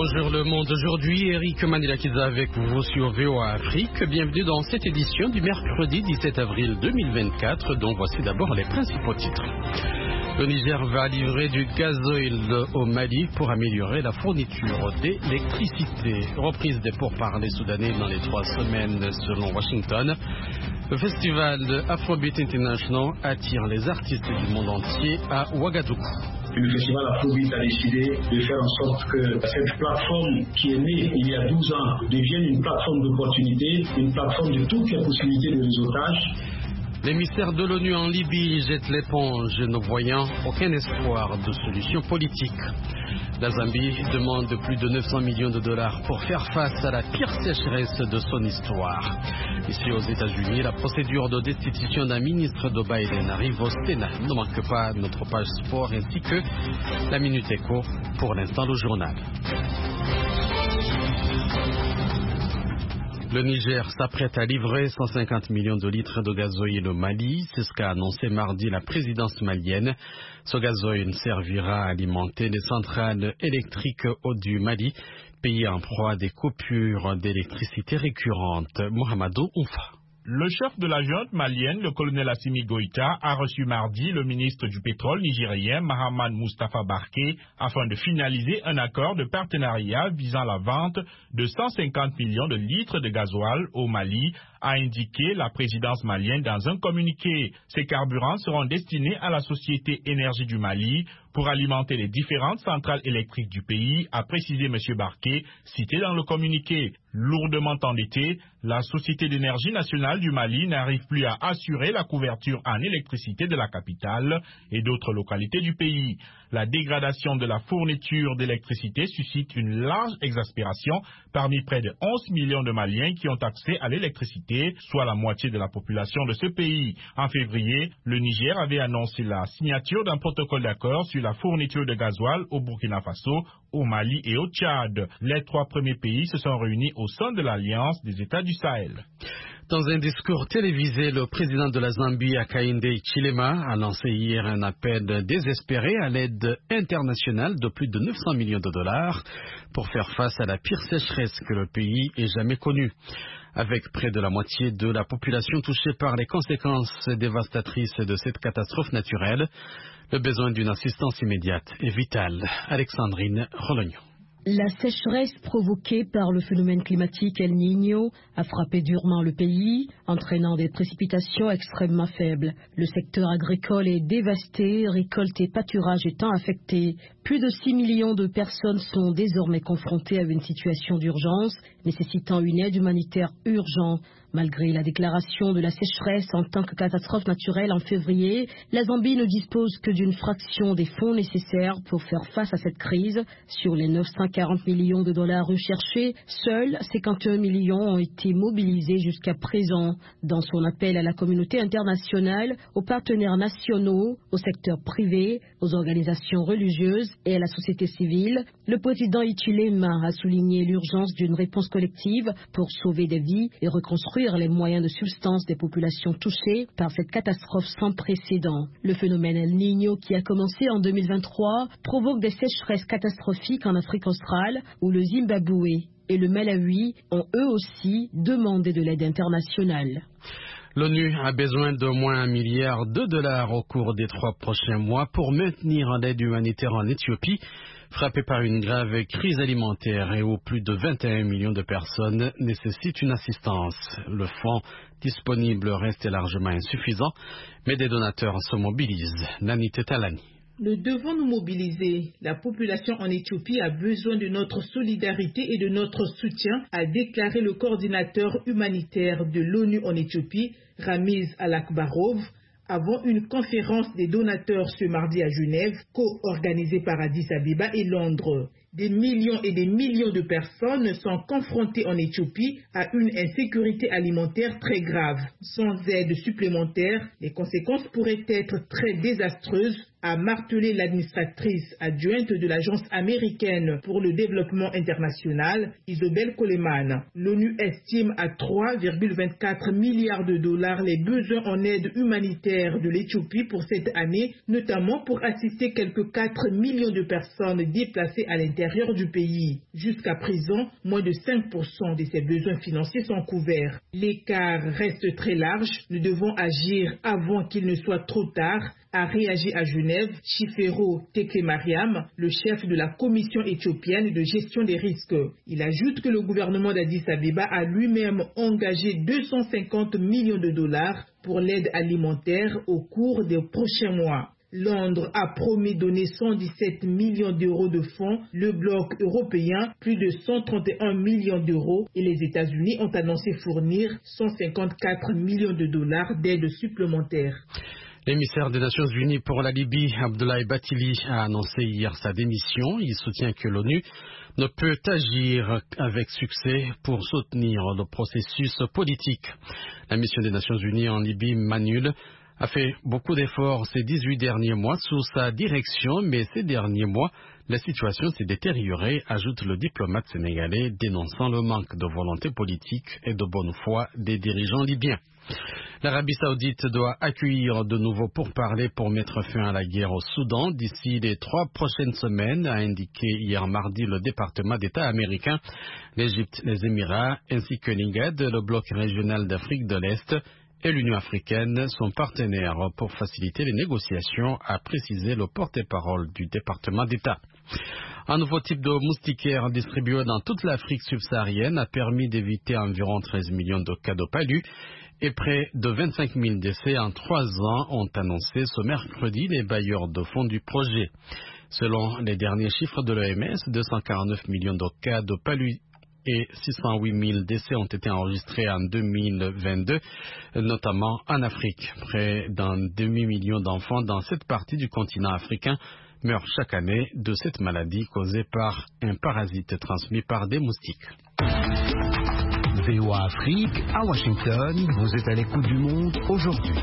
Bonjour le monde, aujourd'hui Eric Manilakiza avec vous sur VOA Afrique. Bienvenue dans cette édition du mercredi 17 avril 2024 dont voici d'abord les principaux titres. Le Niger va livrer du gazoil au Mali pour améliorer la fourniture d'électricité. Reprise des pourparlers soudanais dans les 3 semaines selon Washington. Le festival Afrobeat International attire les artistes du monde entier à Ouagadougou. Le festival Afrobeat a décidé de faire en sorte que cette plateforme qui est née il y a 12 ans devienne une plateforme d'opportunité, une plateforme de toutes les possibilités de réseautage. L'émissaire de l'ONU en Libye jette l'éponge, ne voyant aucun espoir de solution politique. La Zambie demande plus de 900 millions de dollars pour faire face à la pire sécheresse de son histoire. Ici aux États-Unis, la procédure de destitution d'un ministre de Biden arrive au Sénat. Ne manque pas notre page sport ainsi que la Minute Éco. Pour l'instant, le journal. Le Niger s'apprête à livrer 150 millions de litres de gazoil au Mali. C'est ce qu'a annoncé mardi la présidence malienne. Ce gazoil servira à alimenter les centrales électriques du Mali, pays en proie à des coupures d'électricité récurrentes. Mohamedou Oumfa. Le chef de la junte malienne, le colonel Assimi Goïta, a reçu mardi le ministre du pétrole nigérien, Mahaman Mustafa Barké, afin de finaliser un accord de partenariat visant la vente de 150 millions de litres de gasoil au Mali, a indiqué la présidence malienne dans un communiqué. Ces carburants seront destinés à la Société Énergie du Mali pour alimenter les différentes centrales électriques du pays, a précisé M. Barké, cité dans le communiqué. Lourdement endettée, la Société d'énergie nationale du Mali n'arrive plus à assurer la couverture en électricité de la capitale et d'autres localités du pays. La dégradation de la fourniture d'électricité suscite une large exaspération parmi près de 11 millions de Maliens qui ont accès à l'électricité, soit la moitié de la population de ce pays. En février, le Niger avait annoncé la signature d'un protocole d'accord sur la fourniture de gasoil au Burkina Faso, au Mali et au Tchad. Les 3 premiers pays se sont réunis au sein de l'Alliance des États du Sahel. Dans un discours télévisé, le président de la Zambie, Hakainde Hichilema, a lancé hier un appel désespéré à l'aide internationale de plus de 900 millions de dollars pour faire face à la pire sécheresse que le pays ait jamais connue. Avec près de la moitié de la population touchée par les conséquences dévastatrices de cette catastrophe naturelle, le besoin d'une assistance immédiate est vital. Alexandrine Rologno. La sécheresse provoquée par le phénomène climatique El Niño a frappé durement le pays, entraînant des précipitations extrêmement faibles. Le secteur agricole est dévasté, récoltes et pâturages étant affectés. Plus de 6 millions de personnes sont désormais confrontées à une situation d'urgence, nécessitant une aide humanitaire urgente. Malgré la déclaration de la sécheresse en tant que catastrophe naturelle en février, la Zambie ne dispose que d'une fraction des fonds nécessaires pour faire face à cette crise. Sur les 940 millions de dollars recherchés, seuls 51 millions ont été mobilisés jusqu'à présent. Dans son appel à la communauté internationale, aux partenaires nationaux, au secteur privé, aux organisations religieuses et à la société civile, le président Hichilema a souligné l'urgence d'une réponse collective pour sauver des vies et reconstruire les moyens de subsistance des populations touchées par cette catastrophe sans précédent. Le phénomène El Niño, qui a commencé en 2023, provoque des sécheresses catastrophiques en Afrique australe, où le Zimbabwe et le Malawi ont eux aussi demandé de l'aide internationale. L'ONU a besoin d'au moins 1 milliard de dollars au cours des 3 prochains mois pour maintenir l'aide humanitaire en Éthiopie, frappée par une grave crise alimentaire et où plus de 21 millions de personnes nécessitent une assistance. Le fonds disponible reste largement insuffisant, mais des donateurs se mobilisent. Nani Tetalani. Nous devons nous mobiliser. La population en Éthiopie a besoin de notre solidarité et de notre soutien, a déclaré le coordinateur humanitaire de l'ONU en Éthiopie, Ramiz Alakbarov, avant une conférence des donateurs ce mardi à Genève, co-organisée par Addis Abeba et Londres. Des millions et des millions de personnes sont confrontées en Éthiopie à une insécurité alimentaire très grave. Sans aide supplémentaire, les conséquences pourraient être très désastreuses, a martelé l'administratrice adjointe de l'Agence américaine pour le développement international, Isobel Coleman. L'ONU estime à 3,24 milliards de dollars les besoins en aide humanitaire de l'Éthiopie pour cette année, notamment pour assister quelques 4 millions de personnes déplacées à l'intérieur l'intérieur du pays. Jusqu'à présent, moins de 5% de ses besoins financiers sont couverts. L'écart reste très large. Nous devons agir avant qu'il ne soit trop tard, a réagi à Genève Chifero Tekle-Mariam, le chef de la Commission éthiopienne de gestion des risques. Il ajoute que le gouvernement d'Addis Abeba a lui-même engagé 250 millions de dollars pour l'aide alimentaire au cours des prochains mois. Londres a promis donner 117 millions d'euros de fonds, le bloc européen plus de 131 millions d'euros et les États-Unis ont annoncé fournir 154 millions de dollars d'aide supplémentaire. L'émissaire des Nations Unies pour la Libye, Abdoulaye Bathily, a annoncé hier sa démission. Il soutient que l'ONU ne peut agir avec succès pour soutenir le processus politique. La mission des Nations Unies en Libye, MANUL, a fait beaucoup d'efforts ces 18 derniers mois sous sa direction, mais ces derniers mois, la situation s'est détériorée, ajoute le diplomate sénégalais, dénonçant le manque de volonté politique et de bonne foi des dirigeants libyens. L'Arabie Saoudite doit accueillir de nouveaux pourparlers pour mettre fin à la guerre au Soudan d'ici les 3 prochaines semaines, a indiqué hier mardi le département d'État américain. L'Égypte, les Émirats ainsi que l'IGAD, le bloc régional d'Afrique de l'Est, et l'Union africaine sont partenaires pour faciliter les négociations, a précisé le porte-parole du département d'État. Un nouveau type de moustiquaire distribué dans toute l'Afrique subsaharienne a permis d'éviter environ 13 millions de cas de palu et près de 25 000 décès en 3 ans, ont annoncé ce mercredi les bailleurs de fonds du projet. Selon les derniers chiffres de l'OMS, 249 millions de cas de palu et 608 000 décès ont été enregistrés en 2022, notamment en Afrique. Près d'un demi-million d'enfants dans cette partie du continent africain meurent chaque année de cette maladie causée par un parasite transmis par des moustiques. VOA Afrique, à Washington, vous êtes à l'écoute du monde aujourd'hui.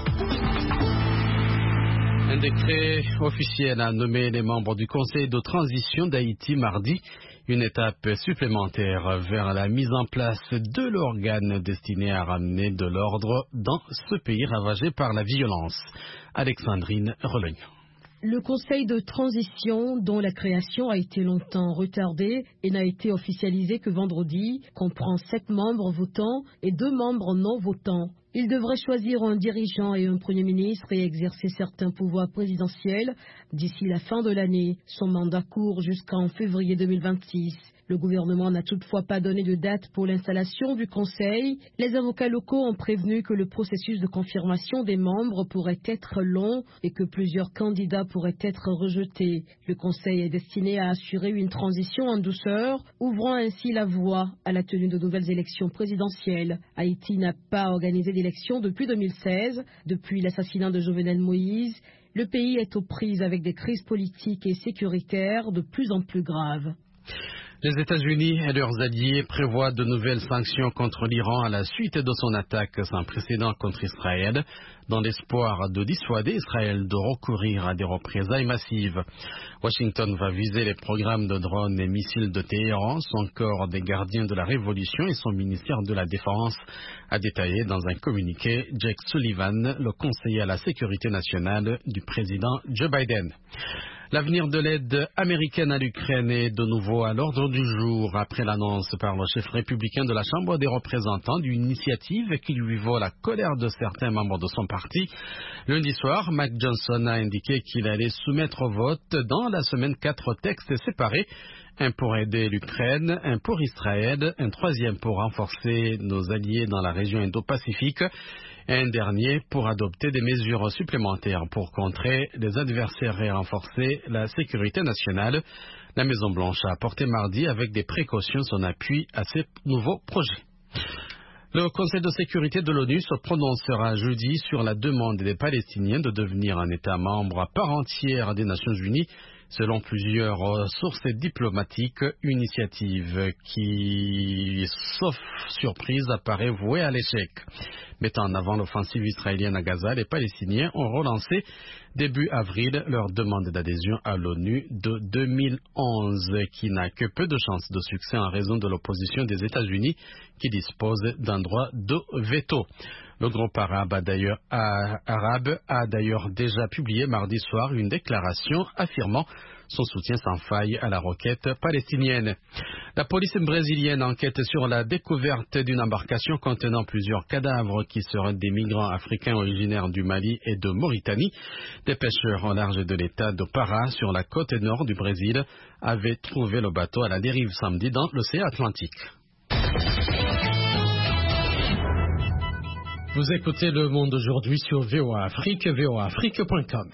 Un décret officiel a nommé les membres du Conseil de transition d'Haïti mardi, une étape supplémentaire vers la mise en place de l'organe destiné à ramener de l'ordre dans ce pays ravagé par la violence. Alexandrine Relogne. Le Conseil de transition, dont la création a été longtemps retardée et n'a été officialisé que vendredi, comprend 7 membres votants et 2 membres non votants. Il devrait choisir un dirigeant et un premier ministre et exercer certains pouvoirs présidentiels d'ici la fin de l'année. Son mandat court jusqu'en février 2026. Le gouvernement n'a toutefois pas donné de date pour l'installation du Conseil. Les avocats locaux ont prévenu que le processus de confirmation des membres pourrait être long et que plusieurs candidats pourraient être rejetés. Le Conseil est destiné à assurer une transition en douceur, ouvrant ainsi la voie à la tenue de nouvelles élections présidentielles. Haïti n'a pas organisé d'élections depuis 2016. Depuis l'assassinat de Jovenel Moïse, le pays est aux prises avec des crises politiques et sécuritaires de plus en plus graves. Les États-Unis et leurs alliés prévoient de nouvelles sanctions contre l'Iran à la suite de son attaque sans précédent contre Israël, dans l'espoir de dissuader Israël de recourir à des représailles massives. Washington va viser les programmes de drones et missiles de Téhéran, son corps des gardiens de la révolution et son ministère de la Défense, a détaillé dans un communiqué Jake Sullivan, le conseiller à la sécurité nationale du président Joe Biden. L'avenir de l'aide américaine à l'Ukraine est de nouveau à l'ordre du jour après l'annonce par le chef républicain de la Chambre des représentants d'une initiative qui lui vaut la colère de certains membres de son parti. Lundi soir, Mike Johnson a indiqué qu'il allait soumettre au vote dans la semaine 4 textes séparés. Un pour aider l'Ukraine, un pour Israël, un troisième pour renforcer nos alliés dans la région Indo-Pacifique et un dernier pour adopter des mesures supplémentaires pour contrer les adversaires et renforcer la sécurité nationale. La Maison-Blanche a apporté mardi avec des précautions son appui à ces nouveaux projets. Le Conseil de sécurité de l'ONU se prononcera jeudi sur la demande des Palestiniens de devenir un État membre à part entière des Nations Unies. Selon plusieurs sources diplomatiques, une initiative qui, sauf surprise, apparaît vouée à l'échec. Mettant en avant l'offensive israélienne à Gaza, les Palestiniens ont relancé début avril leur demande d'adhésion à l'ONU de 2011, qui n'a que peu de chances de succès en raison de l'opposition des États-Unis qui disposent d'un droit de veto. Le groupe arabe a d'ailleurs déjà publié mardi soir une déclaration affirmant son soutien sans faille à la requête palestinienne. La police brésilienne enquête sur la découverte d'une embarcation contenant plusieurs cadavres qui seraient des migrants africains originaires du Mali et de Mauritanie. Des pêcheurs au large de l'État de Pará, sur la côte nord du Brésil, avaient trouvé le bateau à la dérive samedi dans l'océan Atlantique. Vous écoutez Le Monde aujourd'hui sur VOA Afrique, voaafrique.com.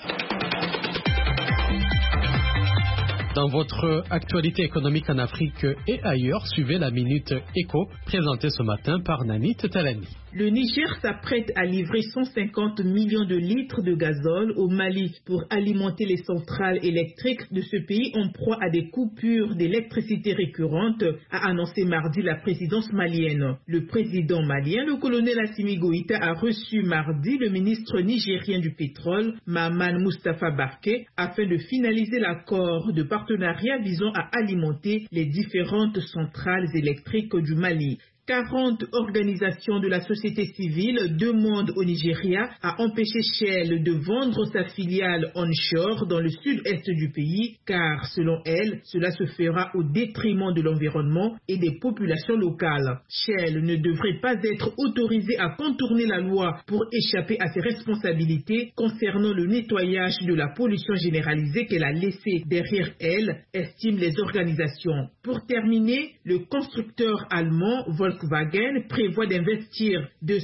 Dans votre actualité économique en Afrique et ailleurs, suivez la Minute Éco, présentée ce matin par Nanit Talani. Le Niger s'apprête à livrer 150 millions de litres de gazole au Mali pour alimenter les centrales électriques de ce pays en proie à des coupures d'électricité récurrentes, a annoncé mardi la présidence malienne. Le président malien, le colonel Assimi Goïta, a reçu mardi le ministre nigérien du pétrole, Mahaman Moustapha Barké, afin de finaliser l'accord de partenariat visant à alimenter les différentes centrales électriques du Mali. 40 organisations de la société civile demandent au Nigeria à empêcher Shell de vendre sa filiale onshore dans le sud-est du pays, car selon elles, cela se fera au détriment de l'environnement et des populations locales. Shell ne devrait pas être autorisé à contourner la loi pour échapper à ses responsabilités concernant le nettoyage de la pollution généralisée qu'elle a laissée derrière elle, estiment les organisations. Pour terminer, le constructeur allemand Volkswagen prévoit d'investir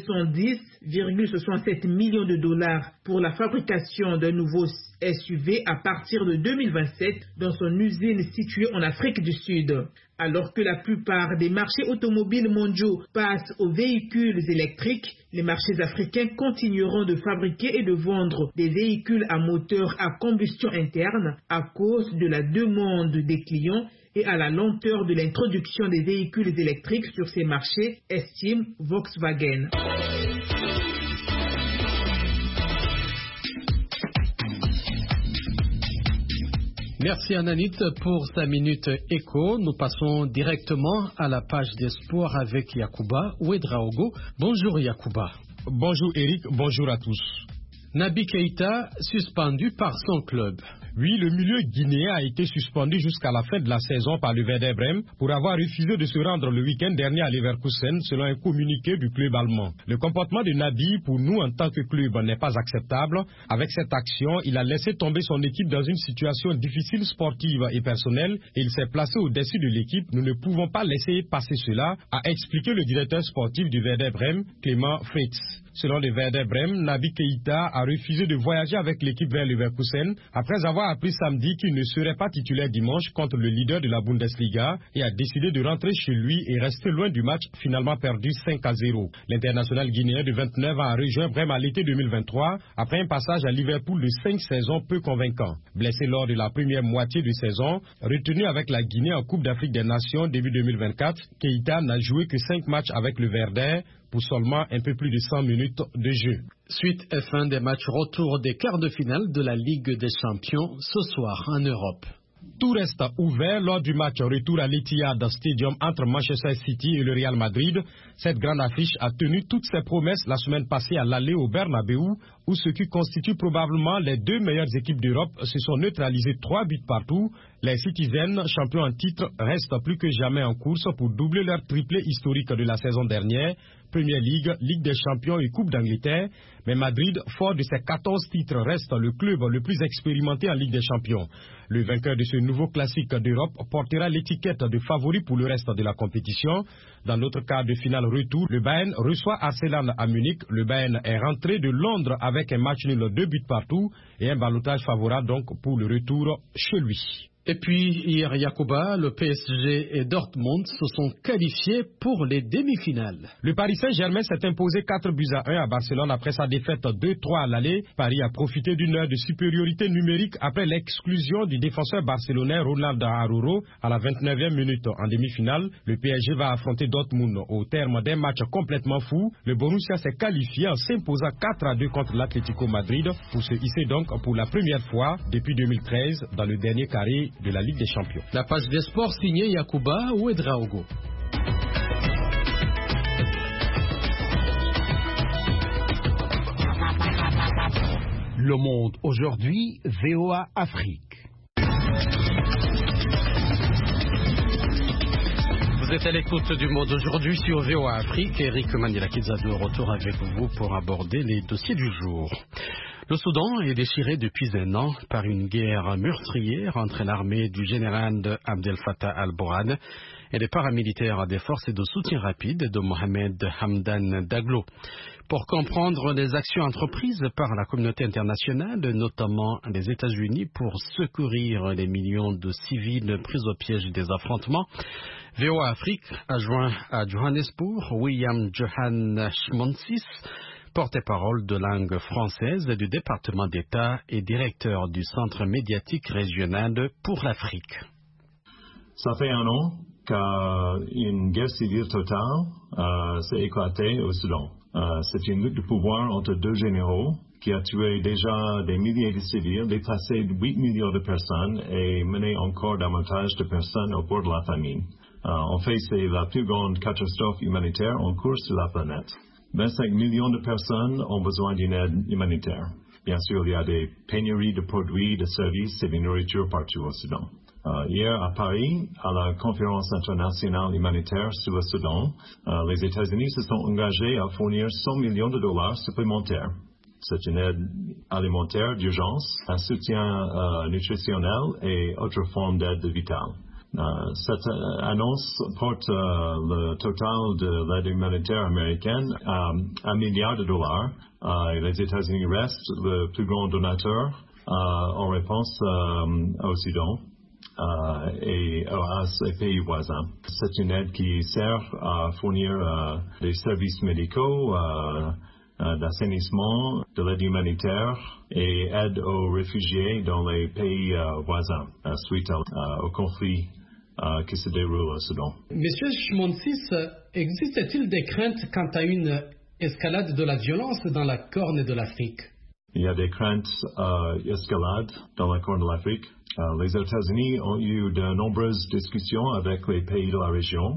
210,67 millions de dollars pour la fabrication d'un nouveau SUV à partir de 2027 dans son usine située en Afrique du Sud. Alors que la plupart des marchés automobiles mondiaux passent aux véhicules électriques, les marchés africains continueront de fabriquer et de vendre des véhicules à moteur à combustion interne à cause de la demande des clients et à la lenteur de l'introduction des véhicules électriques sur ces marchés, estime Volkswagen. Merci Ananit pour sa Minute Éco. Nous passons directement à la page des sports avec Yacouba Ouedraogo. Bonjour Yacouba. Bonjour Eric, bonjour à tous. Naby Keïta suspendu par son club. Oui, le milieu guinéen a été suspendu jusqu'à la fin de la saison par le Werder Brême pour avoir refusé de se rendre le week-end dernier à Leverkusen selon un communiqué du club allemand. Le comportement de Naby, pour nous en tant que club, n'est pas acceptable. Avec cette action, il a laissé tomber son équipe dans une situation difficile sportive et personnelle et il s'est placé au-dessus de l'équipe. Nous ne pouvons pas laisser passer cela, a expliqué le directeur sportif du Werder Brême, Clément Fritz. Selon le Werder Brême, Naby Keïta a refusé de voyager avec l'équipe vers Leverkusen après avoir appris samedi qu'il ne serait pas titulaire dimanche contre le leader de la Bundesliga et a décidé de rentrer chez lui et rester loin du match finalement perdu 5-0. L'international guinéen de 29 ans a rejoint Brême à l'été 2023 après un passage à Liverpool de 5 saisons peu convaincant. Blessé lors de la première moitié de saison, retenu avec la Guinée en Coupe d'Afrique des Nations début 2024, Keïta n'a joué que 5 matchs avec le Werder pour seulement un peu plus de 100 minutes de jeu. Suite et fin des matchs retour des quarts de finale de la Ligue des Champions ce soir en Europe. Tout reste ouvert lors du match retour à l'Etihad Stadium entre Manchester City et le Real Madrid. Cette grande affiche a tenu toutes ses promesses la semaine passée à l'aller au Bernabéu, où ceux qui constituent probablement les deux meilleures équipes d'Europe se sont neutralisés 3 buts partout. Les Citizens, champions en titre, restent plus que jamais en course pour doubler leur triplé historique de la saison dernière. Première Ligue, Ligue des Champions et Coupe d'Angleterre. Mais Madrid, fort de ses 14 titres, reste le club le plus expérimenté en Ligue des Champions. Le vainqueur de ce nouveau classique d'Europe portera l'étiquette de favori pour le reste de la compétition. Dans notre quart de finale retour, le Bayern reçoit Arsenal à Munich. Le Bayern est rentré de Londres avec un match nul 2 buts partout et un ballottage favorable donc pour le retour chez lui. Et puis, hier, Yacouba, le PSG et Dortmund se sont qualifiés pour les demi-finales. Le Paris Saint-Germain s'est imposé 4-1 à Barcelone après sa défaite 2-3 à l'aller. Paris a profité d'une heure de supériorité numérique après l'exclusion du défenseur barcelonais Ronald Araujo à la 29e minute. En demi-finale, le PSG va affronter Dortmund au terme d'un match complètement fou. Le Borussia s'est qualifié en s'imposant 4-2 contre l'Atlético Madrid pour se hisser donc pour la première fois depuis 2013 dans le dernier carré de la Ligue des Champions. La page des sports signée Yacouba Ouedraogo. Le Monde aujourd'hui, VOA Afrique. Vous êtes à l'écoute du Monde aujourd'hui sur VOA Afrique. Eric Maniela-Kidza de retour avec vous pour aborder les dossiers du jour. Le Soudan est déchiré depuis un an par une guerre meurtrière entre l'armée du général Abdel Fattah al-Burhan et les paramilitaires des forces de soutien rapide de Mohamed Hamdan Daglo. Pour comprendre les actions entreprises par la communauté internationale, notamment les États-Unis, pour secourir les millions de civils pris au piège des affrontements, VOA Afrique a joint à Johannesburg William Johan Schmonsis, porte-parole de langue française du département d'État et directeur du Centre médiatique régional pour l'Afrique. Ça fait un an qu'une guerre civile totale s'est éclatée au Soudan. C'est une lutte de pouvoir entre deux généraux qui a tué déjà des milliers de civils, déplacé 8 millions de personnes et mené encore davantage de personnes au bord de la famine. En fait, c'est la plus grande catastrophe humanitaire en cours sur la planète. 25 millions de personnes ont besoin d'une aide humanitaire. Bien sûr, il y a des pénuries de produits, de services et de nourriture partout au Soudan. Hier à Paris, à la conférence internationale humanitaire sur le Soudan, les États-Unis se sont engagés à fournir 100 millions de dollars supplémentaires. C'est une aide alimentaire d'urgence, un soutien nutritionnel et autres formes d'aide vitale. Cette annonce porte le total de l'aide humanitaire américaine à $1 milliard. Et les États-Unis restent le plus grand donateur en réponse au Soudan. Et à ses pays voisins. C'est une aide qui sert à fournir des services médicaux, d'assainissement, de l'aide humanitaire et aide aux réfugiés dans les pays voisins suite au conflit qui se déroule au Soudan. Monsieur Schmonsis, existe-t-il des craintes quant à une escalade de la violence dans la Corne de l'Afrique? Il y a des craintes d'escalade dans la Corne de l'Afrique. Les États-Unis ont eu de nombreuses discussions avec les pays de la région.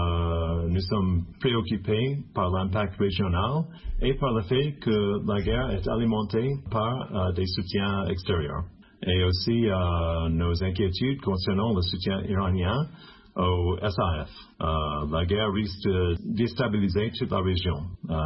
Nous sommes préoccupés par l'impact régional et par le fait que la guerre est alimentée par des soutiens extérieurs. Et aussi nos inquiétudes concernant le soutien iranien au SAF. La guerre risque de déstabiliser toute la région.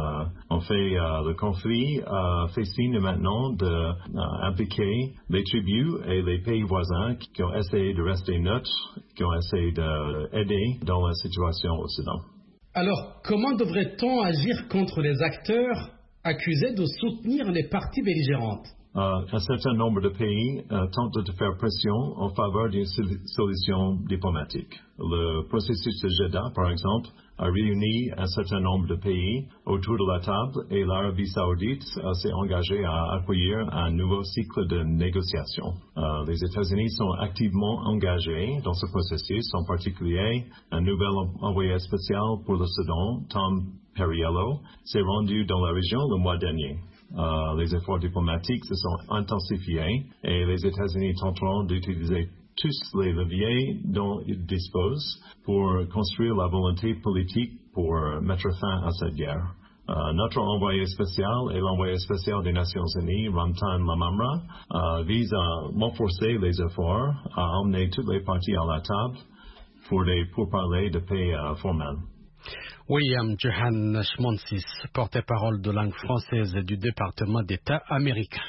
En fait, le conflit fait signe maintenant d'impliquer les tribus et les pays voisins qui ont essayé de rester neutres, qui ont essayé d'aider dans la situation au Soudan. Alors, comment devrait-on agir contre les acteurs accusés de soutenir les parties belligérantes? Un certain nombre de pays tentent de faire pression en faveur d'une solution diplomatique. Le processus de Jeddah, par exemple, a réuni un certain nombre de pays autour de la table et l'Arabie saoudite s'est engagée à accueillir un nouveau cycle de négociations. Les États-Unis sont activement engagés dans ce processus, en particulier un nouvel envoyé spécial pour le Soudan, Tom Perriello, s'est rendu dans la région le mois dernier. Les efforts diplomatiques se sont intensifiés et les États-Unis tenteront d'utiliser tous les leviers dont ils disposent pour construire la volonté politique pour mettre fin à cette guerre. Notre envoyé spécial et l'envoyé spécial des Nations Unies, Ramtan Lamamra, visent à renforcer les efforts, à emmener toutes les parties à la table pour parler de paix formelle. William Johan Schmonsis, porte-parole de langue française du département d'État américain.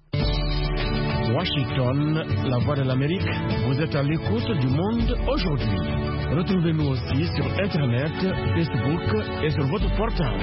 Washington, la voix de l'Amérique, vous êtes à l'écoute du Monde aujourd'hui. Retrouvez-nous aussi sur Internet, Facebook et sur votre portable.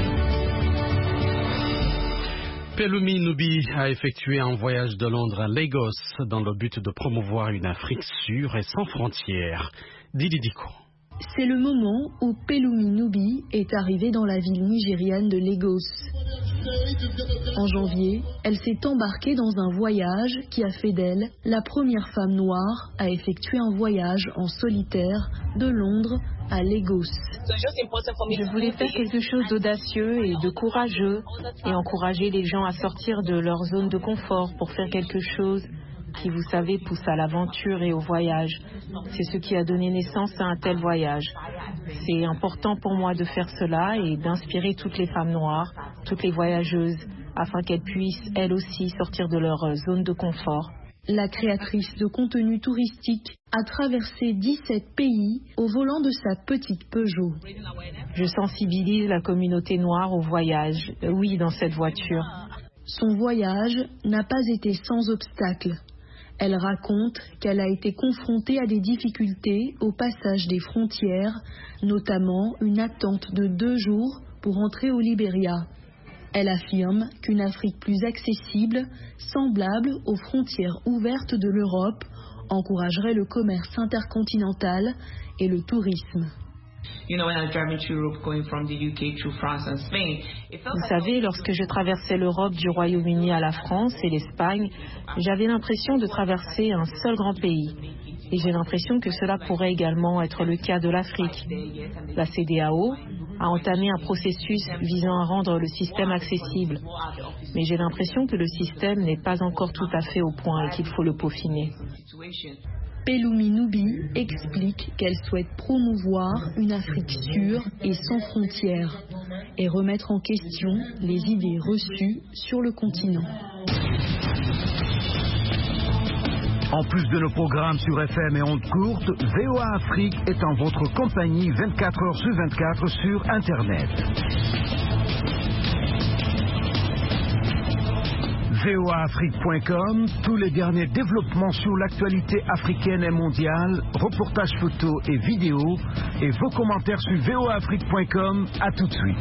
Pelumi Nubi a effectué un voyage de Londres à Lagos dans le but de promouvoir une Afrique sûre et sans frontières. Didi Diko. C'est le moment où Pelumi Nubi est arrivée dans la ville nigériane de Lagos. En janvier, elle s'est embarquée dans un voyage qui a fait d'elle la première femme noire à effectuer un voyage en solitaire de Londres à Lagos. Je voulais faire quelque chose d'audacieux et de courageux et encourager les gens à sortir de leur zone de confort pour faire quelque chose qui, vous savez, pousse à l'aventure et au voyage. C'est ce qui a donné naissance à un tel voyage. C'est important pour moi de faire cela et d'inspirer toutes les femmes noires, toutes les voyageuses, afin qu'elles puissent, elles aussi, sortir de leur zone de confort. La créatrice de contenu touristique a traversé 17 pays au volant de sa petite Peugeot. Je sensibilise la communauté noire au voyage, oui, dans cette voiture. Son voyage n'a pas été sans obstacle. Elle raconte qu'elle a été confrontée à des difficultés au passage des frontières, notamment une attente de 2 jours pour entrer au Libéria. Elle affirme qu'une Afrique plus accessible, semblable aux frontières ouvertes de l'Europe, encouragerait le commerce intercontinental et le tourisme. Vous savez, lorsque je traversais l'Europe du Royaume-Uni à la France et l'Espagne, j'avais l'impression de traverser un seul grand pays. Et j'ai l'impression que cela pourrait également être le cas de l'Afrique. La CEDEAO a entamé un processus visant à rendre le système accessible. Mais j'ai l'impression que le système n'est pas encore tout à fait au point et qu'il faut le peaufiner. Pelumi Nubi explique qu'elle souhaite promouvoir une Afrique sûre et sans frontières et remettre en question les idées reçues sur le continent. En plus de nos programmes sur FM et ondes courtes, VOA Afrique est en votre compagnie 24 heures sur 24 sur Internet. voaafrique.com, tous les derniers développements sur l'actualité africaine et mondiale, reportages photos et vidéos, et vos commentaires sur voaafrique.com. À tout de suite.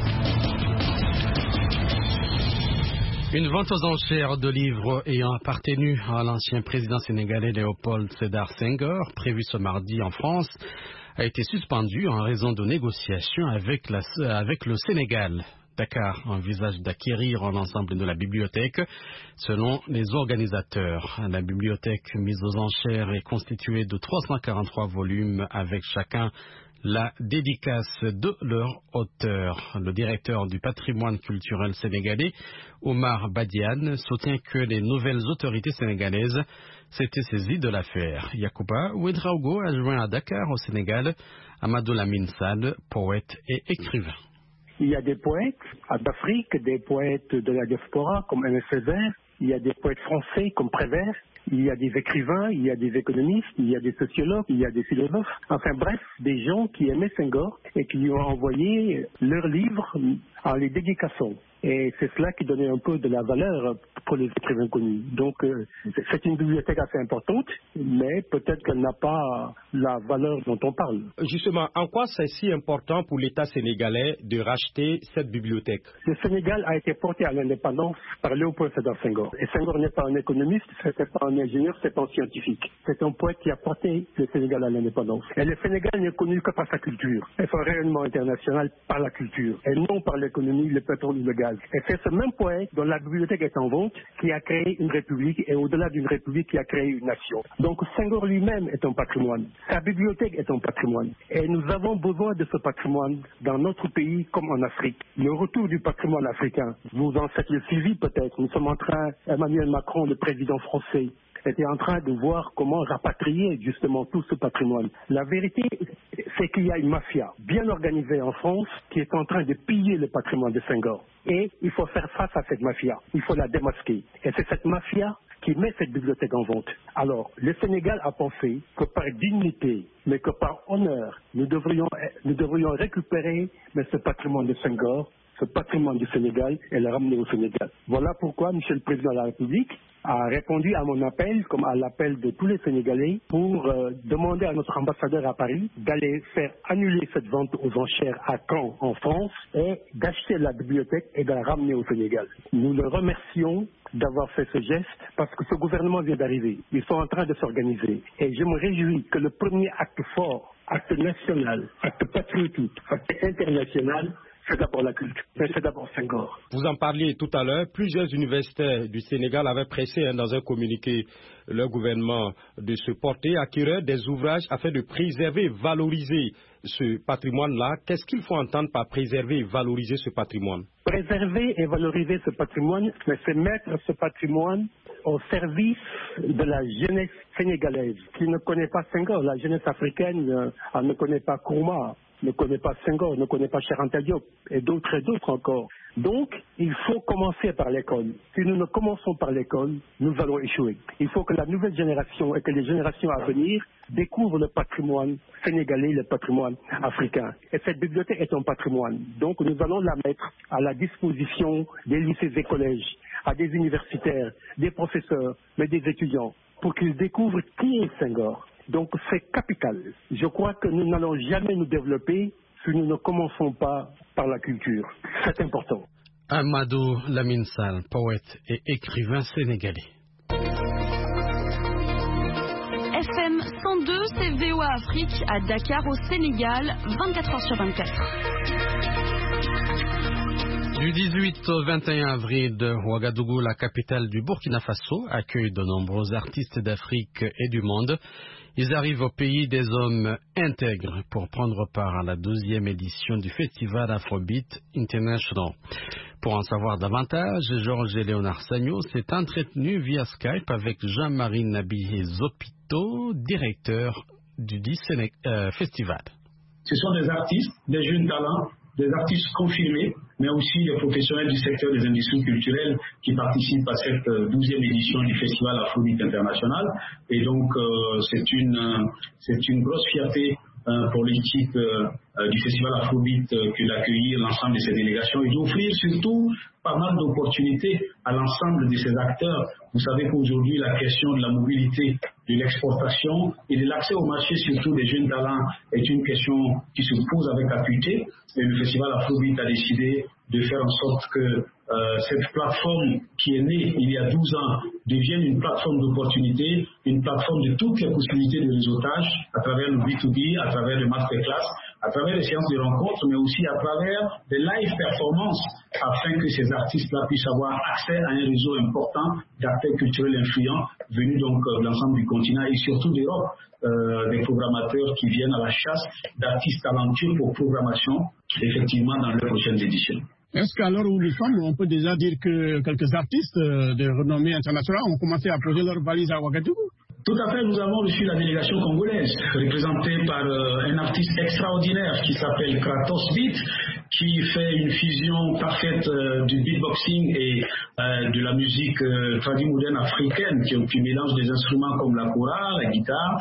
Une vente aux enchères de livres ayant appartenu à l'ancien président sénégalais Léopold Sédar Senghor, prévue ce mardi en France, a été suspendue en raison de négociations avec le Sénégal. Dakar envisage d'acquérir l'ensemble de la bibliothèque, selon les organisateurs. La bibliothèque mise aux enchères est constituée de 343 volumes avec chacun la dédicace de leur auteur. Le directeur du patrimoine culturel sénégalais, Omar Badiane, soutient que les nouvelles autorités sénégalaises s'étaient saisies de l'affaire. Yacouba Ouedraogo a joint à Dakar au Sénégal Amadou Lamine Sall, poète et écrivain. Il y a des poètes d'Afrique, des poètes de la diaspora comme Aimé Césaire, il y a des poètes français comme Prévert, il y a des écrivains, il y a des économistes, il y a des sociologues, il y a des philosophes, enfin bref, des gens qui aimaient Senghor et qui lui ont envoyé leurs livres en les dédicaçant. Et c'est cela qui donnait un peu de la valeur pour les écrivains connus. Donc c'est une bibliothèque assez importante, mais peut-être qu'elle n'a pas la valeur dont on parle. Justement, en quoi c'est si important pour l'État sénégalais de racheter cette bibliothèque? Le Sénégal a été porté à l'indépendance par Léopold Sédar Senghor. Et Senghor n'est pas un économiste, c'était pas un ingénieur, c'est un scientifique. C'est un poète qui a porté le Sénégal à l'indépendance. Et le Sénégal n'est connu que par sa culture. C'est un rayonnement international par la culture, et non par l'économie, le pétrole ou le gaz. Et c'est ce même poète dont la bibliothèque est en vente qui a créé une république et au-delà d'une république qui a créé une nation. Donc Senghor lui-même est un patrimoine. Sa bibliothèque est un patrimoine. Et nous avons besoin de ce patrimoine dans notre pays comme en Afrique. Le retour du patrimoine africain, vous en faites le suivi peut-être. Nous sommes en train, Emmanuel Macron, le président français, était en train de voir comment rapatrier justement tout ce patrimoine. La vérité, c'est qu'il y a une mafia bien organisée en France qui est en train de piller le patrimoine de Senghor. Et il faut faire face à cette mafia. Il faut la démasquer. Et c'est cette mafia qui met cette bibliothèque en vente. Alors, le Sénégal a pensé que par dignité, mais que par honneur, nous devrions récupérer ce patrimoine de Senghor, ce patrimoine du Sénégal, et le ramener au Sénégal. Voilà pourquoi M. le Président de la République a répondu à mon appel, comme à l'appel de tous les Sénégalais, pour demander à notre ambassadeur à Paris d'aller faire annuler cette vente aux enchères à Caen, en France, et d'acheter la bibliothèque et de la ramener au Sénégal. Nous le remercions d'avoir fait ce geste, parce que ce gouvernement vient d'arriver. Ils sont en train de s'organiser. Et je me réjouis que le premier acte fort, acte national, acte patriotique, acte international, c'est d'abord la culture, mais c'est d'abord Senghor. Vous en parliez tout à l'heure, plusieurs universitaires du Sénégal avaient pressé dans un communiqué leur gouvernement de se porter acquéreur des ouvrages afin de préserver et valoriser ce patrimoine-là. Qu'est-ce qu'il faut entendre par préserver et valoriser ce patrimoine? Préserver et valoriser ce patrimoine, c'est mettre ce patrimoine au service de la jeunesse sénégalaise qui ne connaît pas Senghor. La jeunesse africaine, elle ne connaît pas Nkrumah, ne connaît pas Senghor, ne connaît pas Cheikh Anta Diop et d'autres encore. Donc, il faut commencer par l'école. Si nous ne commençons par l'école, nous allons échouer. Il faut que la nouvelle génération et que les générations à venir découvrent le patrimoine sénégalais, le patrimoine africain. Et cette bibliothèque est un patrimoine. Donc, nous allons la mettre à la disposition des lycées et collèges, à des universitaires, des professeurs, mais des étudiants, pour qu'ils découvrent qui est Senghor. Donc, c'est capital. Je crois que nous n'allons jamais nous développer si nous ne commençons pas par la culture. C'est important. Amadou Lamine Sall, poète et écrivain sénégalais. FM 102, c'est VOA Afrique à Dakar au Sénégal, 24h sur 24. Du 18 au 21 avril, Ouagadougou, la capitale du Burkina Faso, accueille de nombreux artistes d'Afrique et du monde. Ils arrivent au pays des hommes intègres pour prendre part à la 12e édition du festival Afrobeat International. Pour en savoir davantage, Georges et Léonard Sagno s'est entretenu via Skype avec Jean-Marie Nabi Zopito, directeur du festival. Ce sont des artistes, des jeunes talents, des artistes confirmés, mais aussi des professionnels du secteur des industries culturelles qui participent à cette 12e édition du Festival Afrobeat International. Et donc, c'est une grosse fierté pour l'équipe du Festival Afrobeat que d'accueillir l'ensemble de ces délégations et d'offrir surtout pas mal d'opportunités à l'ensemble de ces acteurs. Vous savez qu'aujourd'hui, la question de la mobilité, de l'exportation et de l'accès au marché, surtout des jeunes talents, est une question qui se pose avec acuité. Et le Festival Afrobeat a décidé de faire en sorte que cette plateforme qui est née il y a 12 ans devienne une plateforme d'opportunité, une plateforme de toutes les possibilités de réseautage à travers le B2B, à travers le masterclass, à travers les séances de rencontres, mais aussi à travers des live performances afin que ces artistes-là puissent avoir accès à un réseau important d'acteurs culturels influents venus donc de l'ensemble du continent et surtout d'Europe. Des programmateurs qui viennent à la chasse d'artistes talentueux pour programmation, effectivement, dans les prochaines éditions. Est-ce qu'à l'heure où nous sommes, on peut déjà dire que quelques artistes de renommée internationale ont commencé à poser leurs valises à Ouagadougou? Tout à fait, nous avons reçu la délégation congolaise, représentée par un artiste extraordinaire qui s'appelle Kratos Beat, qui fait une fusion parfaite du beatboxing et de la musique traditionnelle moderne africaine, qui mélange des instruments comme la kora, la guitare,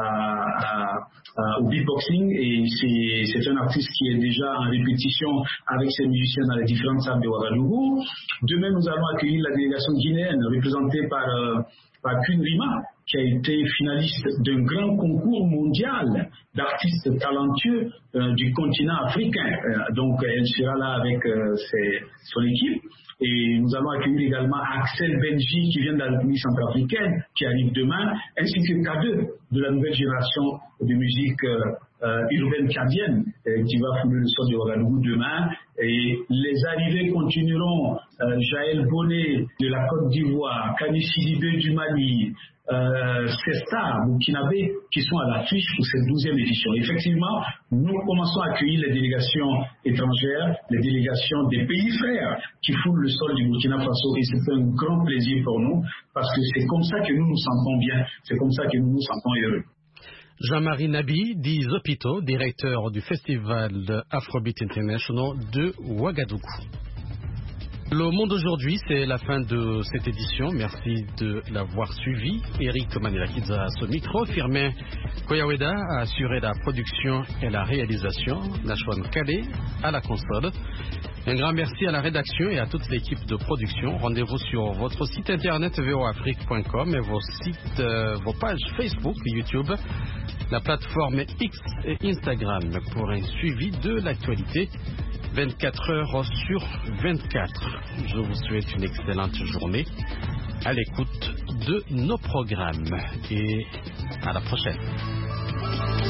au beatboxing. Et c'est un artiste qui est déjà en répétition avec ses musiciens dans les différentes salles de Ouagadougou. Demain, nous allons accueillir la délégation guinéenne, représentée par Queen Rima, qui a été finaliste d'un grand concours mondial d'artistes talentueux du continent africain. Donc, elle sera là avec son équipe. Et nous allons accueillir également Axel Benji, qui vient de la République centrafricaine, qui arrive demain, ainsi que K2, de la nouvelle génération de musique urbaine cadienne, qui va fouler le sol de Ouagadougou demain. Et les arrivées continueront. Jaël Bonnet de la Côte d'Ivoire, Kani Sidibé du Mali, Cesta, Burkinabé, qui sont à l'affiche pour cette 12e édition. Effectivement, nous commençons à accueillir les délégations étrangères, les délégations des pays frères qui foulent le sol du Burkina Faso, et c'est un grand plaisir pour nous, parce que c'est comme ça que nous nous sentons bien, c'est comme ça que nous nous sentons heureux. Jean-Marie Nabi, dit Zopito, directeur du festival Afrobeat International de Ouagadougou. Le monde aujourd'hui, c'est la fin de cette édition. Merci de l'avoir suivi. Eric Manilakidza à ce micro. Firmin Koyaweda a assuré la production et la réalisation. Nashwan Kale à la console. Un grand merci à la rédaction et à toute l'équipe de production. Rendez-vous sur votre site internet voafrique.com et vos pages Facebook et YouTube, la plateforme X et Instagram pour un suivi de l'actualité 24 heures sur 24. Je vous souhaite une excellente journée à l'écoute de nos programmes et à la prochaine.